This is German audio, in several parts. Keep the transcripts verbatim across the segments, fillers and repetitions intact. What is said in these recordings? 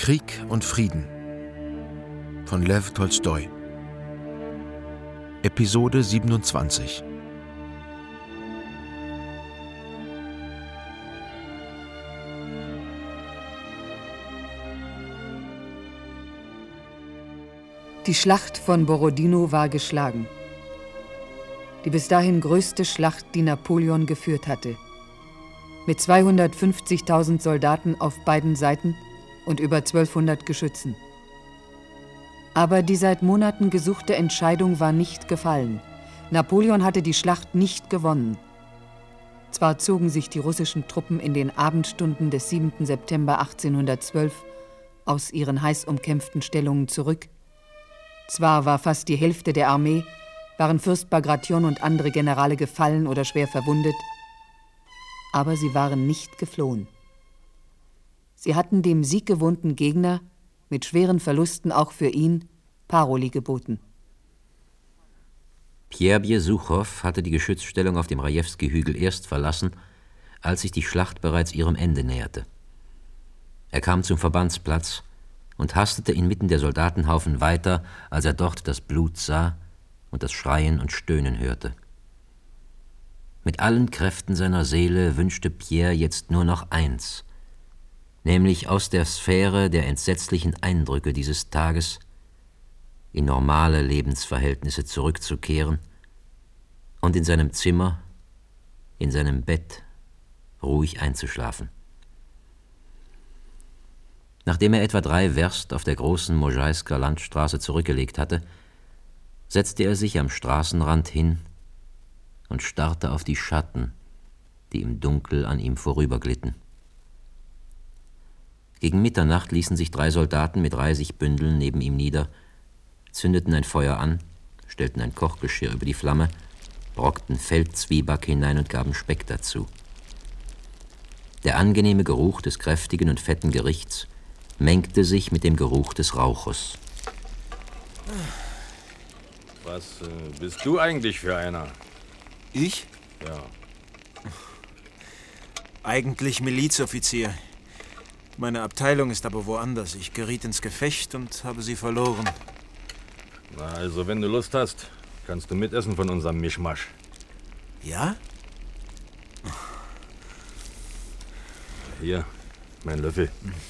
Krieg und Frieden von Lew Tolstoi. Episode siebenundzwanzig. Die Schlacht von Borodino war geschlagen. Die bis dahin größte Schlacht, die Napoleon geführt hatte. Mit zweihundertfünfzigtausend Soldaten auf beiden Seiten und über zwölfhundert Geschützen. Aber die seit Monaten gesuchte Entscheidung war nicht gefallen. Napoleon hatte die Schlacht nicht gewonnen. Zwar zogen sich die russischen Truppen in den Abendstunden des siebenten September achtzehnhundertzwölf aus ihren heiß umkämpften Stellungen zurück. Zwar war fast die Hälfte der Armee, waren Fürst Bagration und andere Generale gefallen oder schwer verwundet, aber sie waren nicht geflohen. Sie hatten dem sieggewohnten Gegner, mit schweren Verlusten auch für ihn, Paroli geboten. Pierre Besuchow hatte die Geschützstellung auf dem Rajewski-Hügel erst verlassen, als sich die Schlacht bereits ihrem Ende näherte. Er kam zum Verbandsplatz und hastete inmitten der Soldatenhaufen weiter, als er dort das Blut sah und das Schreien und Stöhnen hörte. Mit allen Kräften seiner Seele wünschte Pierre jetzt nur noch eins, nämlich aus der Sphäre der entsetzlichen Eindrücke dieses Tages in normale Lebensverhältnisse zurückzukehren und in seinem Zimmer, in seinem Bett ruhig einzuschlafen. Nachdem er etwa drei Werst auf der großen Możajsker Landstraße zurückgelegt hatte, setzte er sich am Straßenrand hin und starrte auf die Schatten, die im Dunkel an ihm vorüberglitten. Gegen Mitternacht ließen sich drei Soldaten mit Reisigbündeln neben ihm nieder, zündeten ein Feuer an, stellten ein Kochgeschirr über die Flamme, brockten Feldzwieback hinein und gaben Speck dazu. Der angenehme Geruch des kräftigen und fetten Gerichts mengte sich mit dem Geruch des Rauches. Was äh, bist du eigentlich für einer? Ich? Ja. Eigentlich Milizoffizier. Meine Abteilung ist aber woanders. Ich geriet ins Gefecht und habe sie verloren. Na, also wenn du Lust hast, kannst du mitessen von unserem Mischmasch. Ja? Hier, mein Löffel.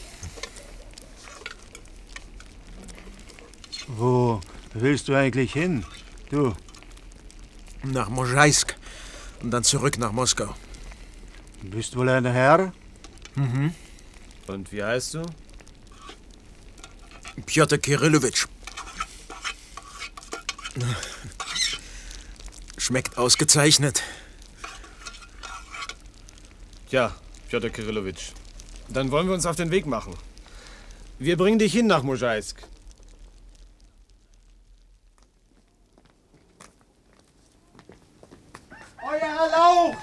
Wo willst du eigentlich hin, du? Nach Możajsk und dann zurück nach Moskau. Bist wohl ein Herr? Mhm. Und wie heißt du? Pjotr Kirillowitsch. Schmeckt ausgezeichnet. Tja, Pjotr Kirillowitsch. Dann wollen wir uns auf den Weg machen. Wir bringen dich hin nach Możajsk. Euer Erlaucht!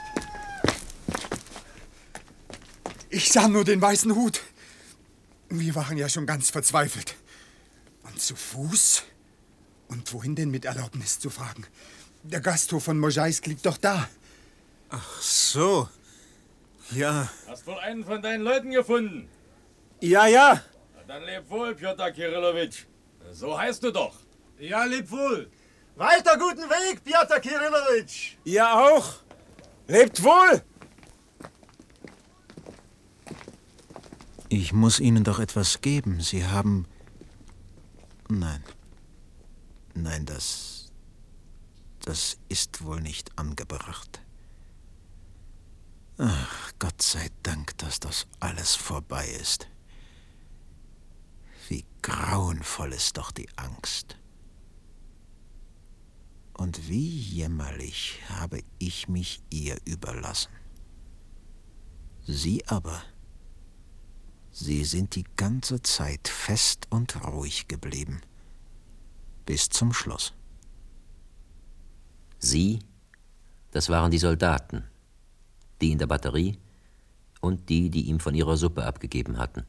Ich sah nur den weißen Hut. Wir waren ja schon ganz verzweifelt. Und zu Fuß? Und wohin denn mit Erlaubnis zu fragen? Der Gasthof von Możajsk liegt doch da. Ach so. Ja. Hast wohl einen von deinen Leuten gefunden? Ja, ja. Na, dann leb wohl, Pjotr Kirillowitsch. So heißt du doch. Ja, leb wohl. Weiter guten Weg, Pjotr Kirillowitsch. Ihr auch. Lebt wohl. Ich muss Ihnen doch etwas geben. Sie haben... Nein. Nein, das... Das ist wohl nicht angebracht. Ach, Gott sei Dank, dass das alles vorbei ist. Wie grauenvoll ist doch die Angst. Und wie jämmerlich habe ich mich ihr überlassen. Sie aber... Sie sind die ganze Zeit fest und ruhig geblieben. Bis zum Schluss. Sie, das waren die Soldaten, die in der Batterie und die, die ihm von ihrer Suppe abgegeben hatten.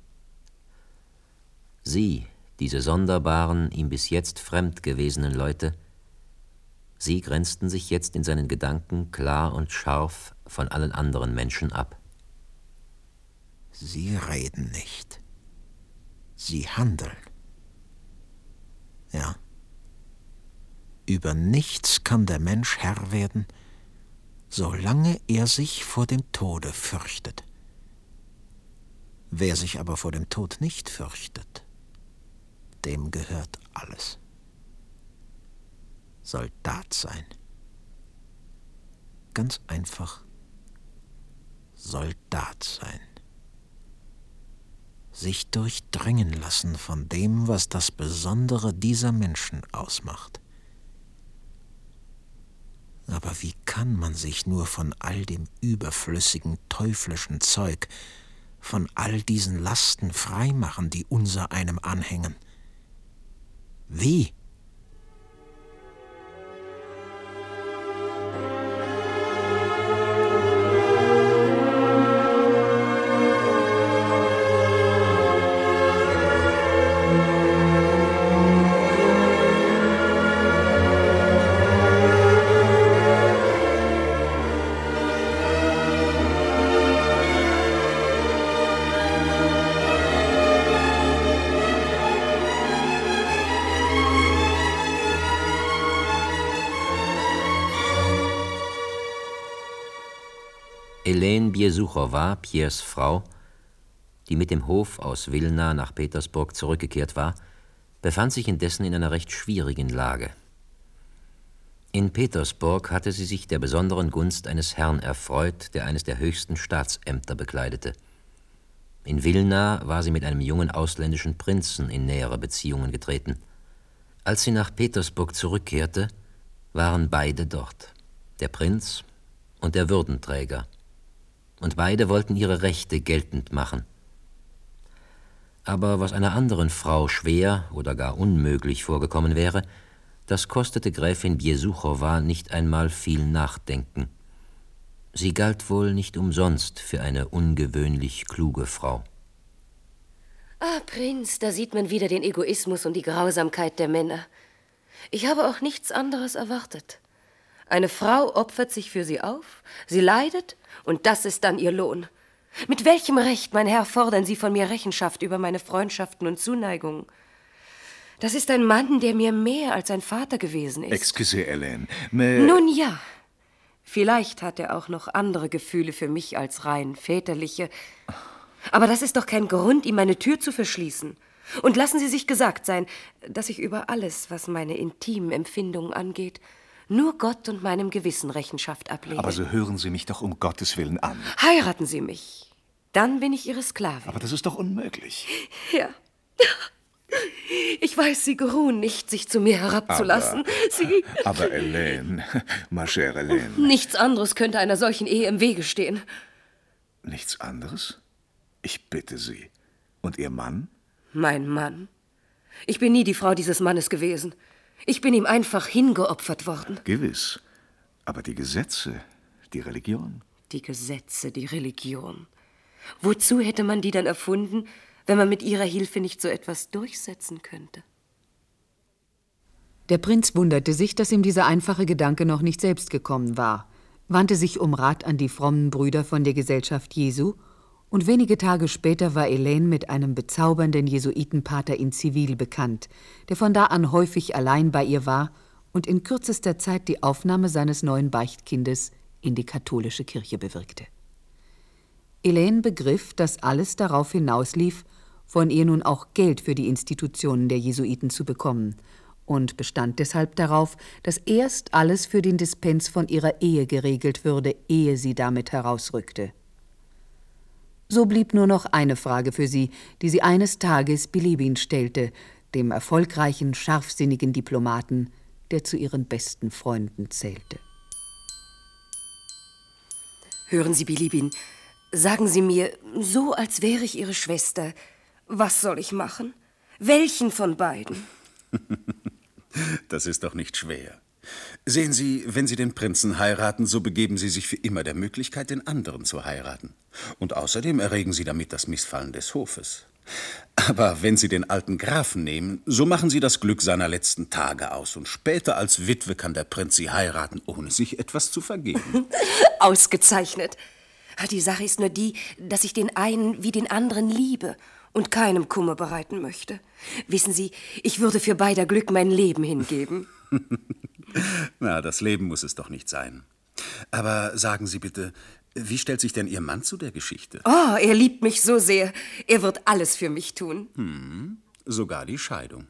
Sie, diese sonderbaren, ihm bis jetzt fremd gewesenen Leute, sie grenzten sich jetzt in seinen Gedanken klar und scharf von allen anderen Menschen ab. Sie reden nicht. Sie handeln. Ja. Über nichts kann der Mensch Herr werden, solange er sich vor dem Tode fürchtet. Wer sich aber vor dem Tod nicht fürchtet, dem gehört alles. Soldat sein. Ganz einfach Soldat sein. Sich durchdringen lassen von dem, was das Besondere dieser Menschen ausmacht. Aber wie kann man sich nur von all dem überflüssigen, teuflischen Zeug, von all diesen Lasten freimachen, die unser einem anhängen? Wie? Helene Besuchowa, Piers Frau, die mit dem Hof aus Wilna nach Petersburg zurückgekehrt war, befand sich indessen in einer recht schwierigen Lage. In Petersburg hatte sie sich der besonderen Gunst eines Herrn erfreut, der eines der höchsten Staatsämter bekleidete. In Wilna war sie mit einem jungen ausländischen Prinzen in nähere Beziehungen getreten. Als sie nach Petersburg zurückkehrte, waren beide dort, der Prinz und der Würdenträger. Und beide wollten ihre Rechte geltend machen. Aber was einer anderen Frau schwer oder gar unmöglich vorgekommen wäre, das kostete Gräfin Besuchowa nicht einmal viel Nachdenken. Sie galt wohl nicht umsonst für eine ungewöhnlich kluge Frau. Ah, Prinz, da sieht man wieder den Egoismus und die Grausamkeit der Männer. Ich habe auch nichts anderes erwartet. Eine Frau opfert sich für sie auf, sie leidet, und das ist dann ihr Lohn. Mit welchem Recht, mein Herr, fordern Sie von mir Rechenschaft über meine Freundschaften und Zuneigungen? Das ist ein Mann, der mir mehr als ein Vater gewesen ist. Excusez, Helene, mais... Nun ja, vielleicht hat er auch noch andere Gefühle für mich als rein väterliche. Aber das ist doch kein Grund, ihm meine Tür zu verschließen. Und lassen Sie sich gesagt sein, dass ich über alles, was meine intimen Empfindungen angeht, nur Gott und meinem Gewissen Rechenschaft ablege. Aber so hören Sie mich doch um Gottes Willen an. Heiraten Sie mich, dann bin ich Ihre Sklavin. Aber das ist doch unmöglich. Ja. Ich weiß, Sie geruhen nicht, sich zu mir herabzulassen. Aber, Sie... aber Helene, ma chère Helene. Nichts anderes könnte einer solchen Ehe im Wege stehen. Nichts anderes? Ich bitte Sie. Und Ihr Mann? Mein Mann? Ich bin nie die Frau dieses Mannes gewesen. Ich bin ihm einfach hingeopfert worden. Gewiss. Aber die Gesetze, die Religion? Die Gesetze, die Religion. Wozu hätte man die dann erfunden, wenn man mit ihrer Hilfe nicht so etwas durchsetzen könnte? Der Prinz wunderte sich, dass ihm dieser einfache Gedanke noch nicht selbst gekommen war, wandte sich um Rat an die frommen Brüder von der Gesellschaft Jesu, und wenige Tage später war Helene mit einem bezaubernden Jesuitenpater in Zivil bekannt, der von da an häufig allein bei ihr war und in kürzester Zeit die Aufnahme seines neuen Beichtkindes in die katholische Kirche bewirkte. Helene begriff, dass alles darauf hinauslief, von ihr nun auch Geld für die Institutionen der Jesuiten zu bekommen, und bestand deshalb darauf, dass erst alles für den Dispens von ihrer Ehe geregelt würde, ehe sie damit herausrückte. So blieb nur noch eine Frage für sie, die sie eines Tages Bilibin stellte, dem erfolgreichen, scharfsinnigen Diplomaten, der zu ihren besten Freunden zählte. Hören Sie, Bilibin, sagen Sie mir, so als wäre ich Ihre Schwester, was soll ich machen? Welchen von beiden? Das ist doch nicht schwer. Sehen Sie, wenn Sie den Prinzen heiraten, so begeben Sie sich für immer der Möglichkeit, den anderen zu heiraten. Und außerdem erregen Sie damit das Missfallen des Hofes. Aber wenn Sie den alten Grafen nehmen, so machen Sie das Glück seiner letzten Tage aus. Und später als Witwe kann der Prinz Sie heiraten, ohne sich etwas zu vergeben. Ausgezeichnet. Die Sache ist nur die, dass ich den einen wie den anderen liebe und keinem Kummer bereiten möchte. Wissen Sie, ich würde für beider Glück mein Leben hingeben. Na, das Leben muss es doch nicht sein. Aber sagen Sie bitte, wie stellt sich denn Ihr Mann zu der Geschichte? Oh, er liebt mich so sehr. Er wird alles für mich tun. Hm, sogar die Scheidung.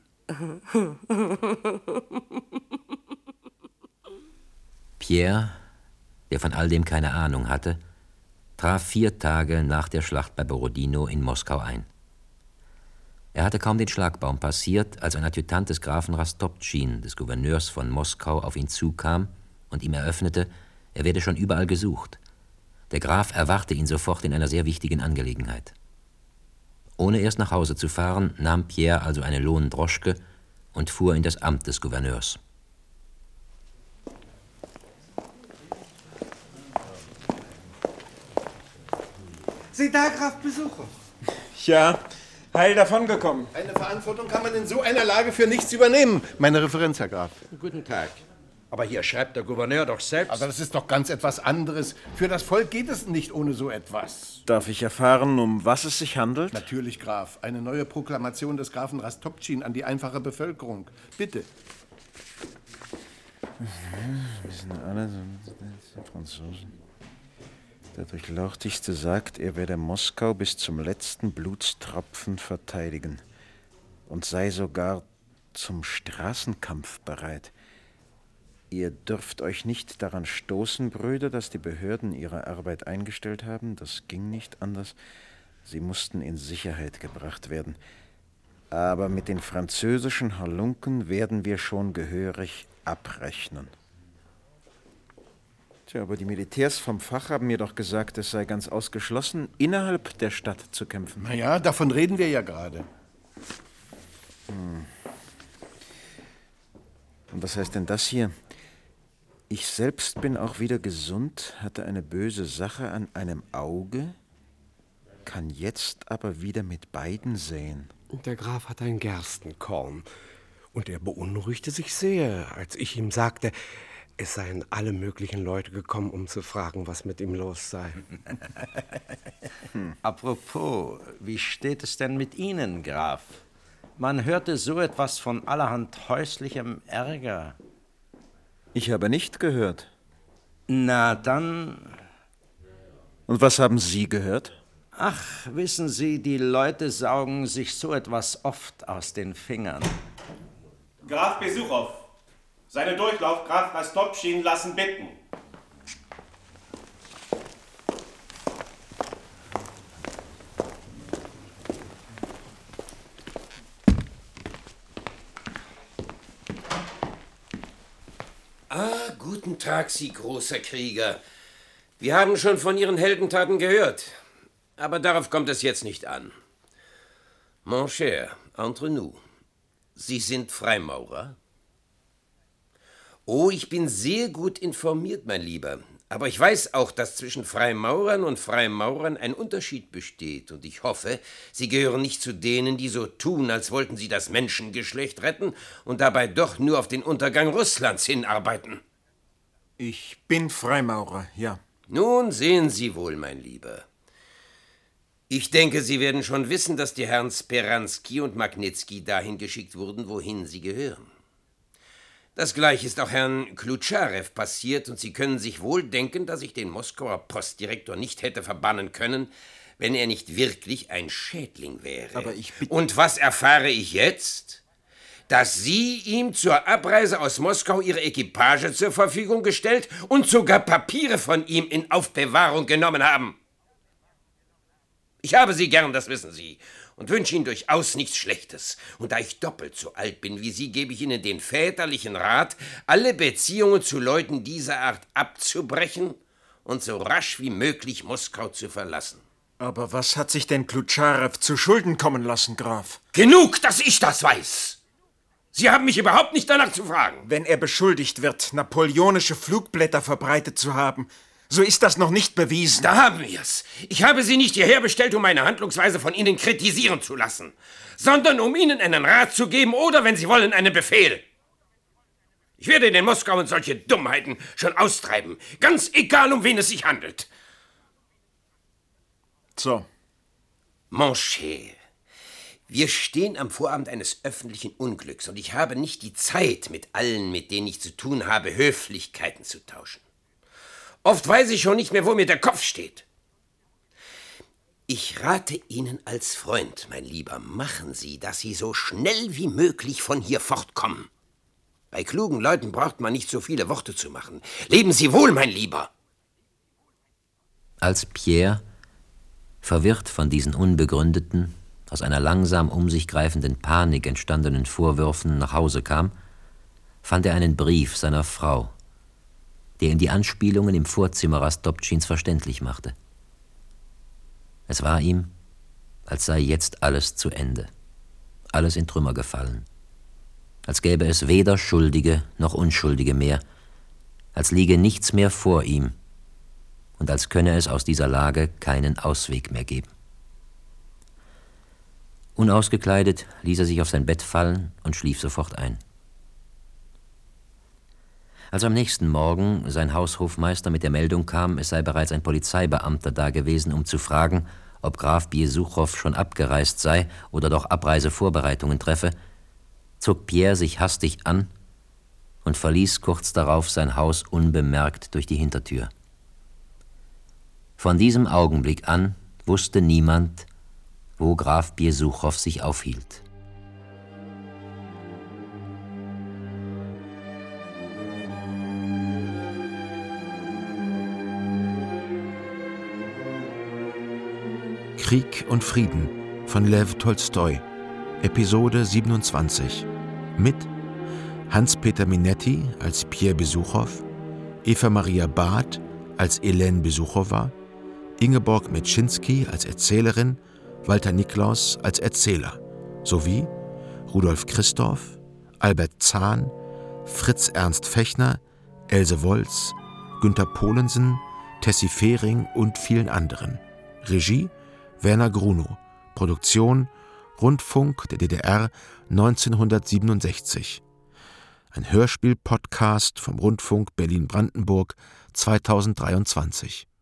Pierre, der von all dem keine Ahnung hatte, traf vier Tage nach der Schlacht bei Borodino in Moskau ein. Er hatte kaum den Schlagbaum passiert, als ein Adjutant des Grafen Rastopchin, des Gouverneurs von Moskau, auf ihn zukam und ihm eröffnete, er werde schon überall gesucht. Der Graf erwarte ihn sofort in einer sehr wichtigen Angelegenheit. Ohne erst nach Hause zu fahren, nahm Pierre also eine Lohndroschke und fuhr in das Amt des Gouverneurs. Sie da, Graf Besucher? Ja, heil davongekommen. Eine Verantwortung kann man in so einer Lage für nichts übernehmen. Meine Referenz, Herr Graf. Guten Tag. Aber hier schreibt der Gouverneur doch selbst. Aber das ist doch ganz etwas anderes. Für das Volk geht es nicht ohne so etwas. Darf ich erfahren, um was es sich handelt? Natürlich, Graf. Eine neue Proklamation des Grafen Rastopchin an die einfache Bevölkerung. Bitte. Wir sind alle so Franzosen. Der Durchlauchtigste sagt, er werde Moskau bis zum letzten Blutstropfen verteidigen und sei sogar zum Straßenkampf bereit. Ihr dürft euch nicht daran stoßen, Brüder, dass die Behörden ihre Arbeit eingestellt haben. Das ging nicht anders. Sie mussten in Sicherheit gebracht werden. Aber mit den französischen Halunken werden wir schon gehörig abrechnen. Tja, aber die Militärs vom Fach haben mir doch gesagt, es sei ganz ausgeschlossen, innerhalb der Stadt zu kämpfen. Na ja, davon reden wir ja gerade. Hm. Und was heißt denn das hier? Ich selbst bin auch wieder gesund, hatte eine böse Sache an einem Auge, kann jetzt aber wieder mit beiden sehen. Der Graf hat ein Gerstenkorn. Und er beunruhigte sich sehr, als ich ihm sagte, es seien alle möglichen Leute gekommen, um zu fragen, was mit ihm los sei. hm. Apropos, wie steht es denn mit Ihnen, Graf? Man hörte so etwas von allerhand häuslichem Ärger. Ich habe nicht gehört. Na, dann... Und was haben Sie gehört? Ach, wissen Sie, die Leute saugen sich so etwas oft aus den Fingern. Graf Besuchow, seinen Durchlauf Graf Rastopchin lassen bitten. Ah, guten Tag, Sie großer Krieger. Wir haben schon von Ihren Heldentaten gehört. Aber darauf kommt es jetzt nicht an. Mon cher, entre nous, Sie sind Freimaurer? Oh, ich bin sehr gut informiert, mein Lieber. Aber ich weiß auch, dass zwischen Freimaurern und Freimaurern ein Unterschied besteht. Und ich hoffe, Sie gehören nicht zu denen, die so tun, als wollten sie das Menschengeschlecht retten und dabei doch nur auf den Untergang Russlands hinarbeiten. Ich bin Freimaurer, ja. Nun sehen Sie wohl, mein Lieber. Ich denke, Sie werden schon wissen, dass die Herren Speranski und Magnitsky dahin geschickt wurden, wohin sie gehören. Das Gleiche ist auch Herrn Klutscherew passiert, und Sie können sich wohl denken, dass ich den Moskauer Postdirektor nicht hätte verbannen können, wenn er nicht wirklich ein Schädling wäre. Aber ich bitte... Und was erfahre ich jetzt? Dass Sie ihm zur Abreise aus Moskau Ihre Equipage zur Verfügung gestellt und sogar Papiere von ihm in Aufbewahrung genommen haben. Ich habe Sie gern, das wissen Sie, und wünsche Ihnen durchaus nichts Schlechtes. Und da ich doppelt so alt bin wie Sie, gebe ich Ihnen den väterlichen Rat, alle Beziehungen zu Leuten dieser Art abzubrechen und so rasch wie möglich Moskau zu verlassen. Aber was hat sich denn Klutscherew zu Schulden kommen lassen, Graf? Genug, dass ich das weiß! Sie haben mich überhaupt nicht danach zu fragen. Wenn er beschuldigt wird, napoleonische Flugblätter verbreitet zu haben, so ist das noch nicht bewiesen. Da haben wir's. Ich habe Sie nicht hierher bestellt, um meine Handlungsweise von Ihnen kritisieren zu lassen, sondern um Ihnen einen Rat zu geben oder, wenn Sie wollen, einen Befehl. Ich werde in den Moskau und solche Dummheiten schon austreiben, ganz egal, um wen es sich handelt. So. Mon cher, Wir stehen am Vorabend eines öffentlichen Unglücks und ich habe nicht die Zeit, mit allen, mit denen ich zu tun habe, Höflichkeiten zu tauschen. Oft weiß ich schon nicht mehr, wo mir der Kopf steht. Ich rate Ihnen als Freund, mein Lieber, machen Sie, dass Sie so schnell wie möglich von hier fortkommen. Bei klugen Leuten braucht man nicht so viele Worte zu machen. Leben Sie wohl, mein Lieber. Als Pierre, verwirrt von diesen unbegründeten, aus einer langsam um sich greifenden Panik entstandenen Vorwürfen nach Hause kam, fand er einen Brief seiner Frau, der ihm die Anspielungen im Vorzimmer Rastopschins verständlich machte. Es war ihm, als sei jetzt alles zu Ende, alles in Trümmer gefallen, als gäbe es weder Schuldige noch Unschuldige mehr, als liege nichts mehr vor ihm und als könne es aus dieser Lage keinen Ausweg mehr geben. Unausgekleidet ließ er sich auf sein Bett fallen und schlief sofort ein. Als am nächsten Morgen sein Haushofmeister mit der Meldung kam, es sei bereits ein Polizeibeamter dagewesen, um zu fragen, ob Graf Besuchow schon abgereist sei oder doch Abreisevorbereitungen treffe, zog Pierre sich hastig an und verließ kurz darauf sein Haus unbemerkt durch die Hintertür. Von diesem Augenblick an wusste niemand, wo Graf Besuchow sich aufhielt. Krieg und Frieden von Lew Tolstoi, Episode siebenundzwanzig, mit Hans-Peter Minetti als Pierre Besuchow, Eva Maria Barth als Helene Besuchowa, Ingeborg Metschinski als Erzählerin, Walter Niklaus als Erzähler, sowie Rudolf Christoph, Albert Zahn, Fritz Ernst Fechner, Else Wolz, Günter Polensen, Tessie Fehring und vielen anderen. Regie Werner Grunow, Produktion Rundfunk der D D R neunzehnhundertsiebenundsechzig. Ein Hörspiel-Podcast vom Rundfunk Berlin-Brandenburg zweitausenddreiundzwanzig.